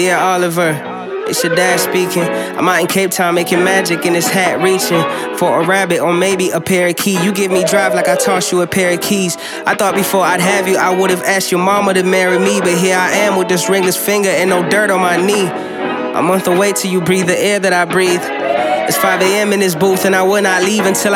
Dear Oliver, it's your dad speaking. I'm out in Cape Town making magic in this hat, reaching for a rabbit or maybe a parakeet. You give me drive like I tossed you a pair of keys. I thought before I'd have you, I would've asked your mama to marry me, but here I am with this ringless finger and no dirt on my knee. A month away till you breathe the air that I breathe. It's 5 a.m. in this booth and I will not leave until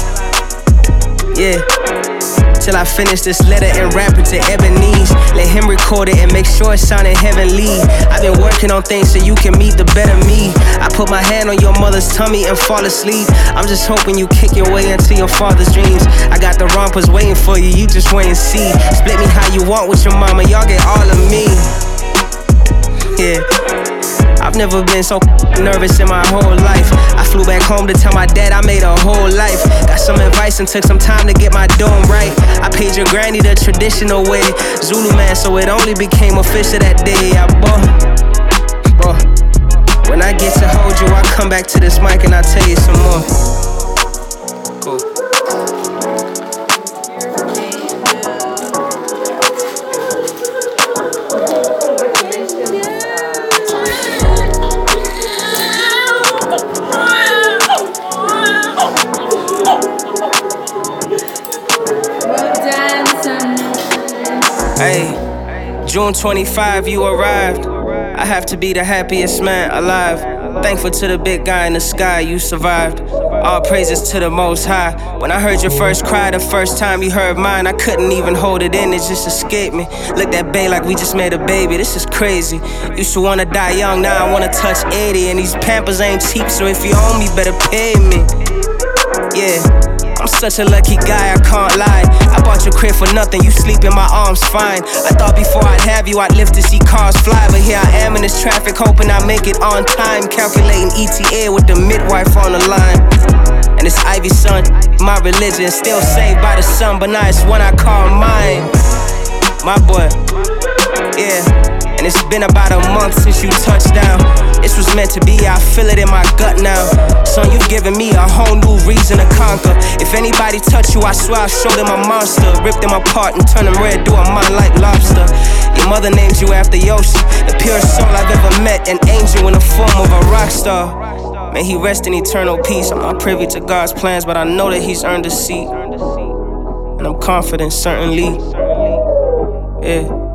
till I finish this letter and rap it to Ebenezer. Let him record it and make sure it sounded heavenly. I've been working on things so you can meet the better me. I put my hand on your mother's tummy and fall asleep. I'm just hoping you kick your way into your father's dreams. I got the rompers waiting for you, you just wait and see. Split me how you want with your mama, y'all get all of me. Yeah, I've never been so nervous in my whole life. I flew back home to tell my dad I made a whole life. Got some advice and took some time to get my dome right. I paid your granny the traditional way, Zulu man, so it only became official that day. Bro, when I get to hold you, I come back to this mic and I tell you some more. Cool. Hey, June 25, you arrived. I have to be the happiest man alive. Thankful to the big guy in the sky, you survived. All praises to the Most High. When I heard your first cry, the first time you heard mine, I couldn't even hold it in, it just escaped me. Looked at Bay like we just made a baby, this is crazy. Used to wanna die young, now I wanna touch 80. And these Pampers ain't cheap, so if you owe me, better pay me. Yeah, I'm such a lucky guy, I can't lie. I bought your crib for nothing, you sleep in my arms fine. I thought before I'd have you, I'd live to see cars fly. But here I am in this traffic, hoping I make it on time. Calculating ETA with the midwife on the line. And it's Ivy son, my religion. Still saved by the sun, but now it's one I call mine. My boy, yeah. And it's been about a month since you touched down. This was meant to be, I feel it in my gut now. Son, you've given me a whole new reason to conquer. If anybody touch you, I swear I'll show them a monster. Rip them apart and turn them red, do a mind like lobster. Your mother named you after Yoshi, the purest soul I've ever met. An angel in the form of a rock star. May he rest in eternal peace. I'm not privy to God's plans, but I know that he's earned a seat. And I'm confident, certainly. Yeah.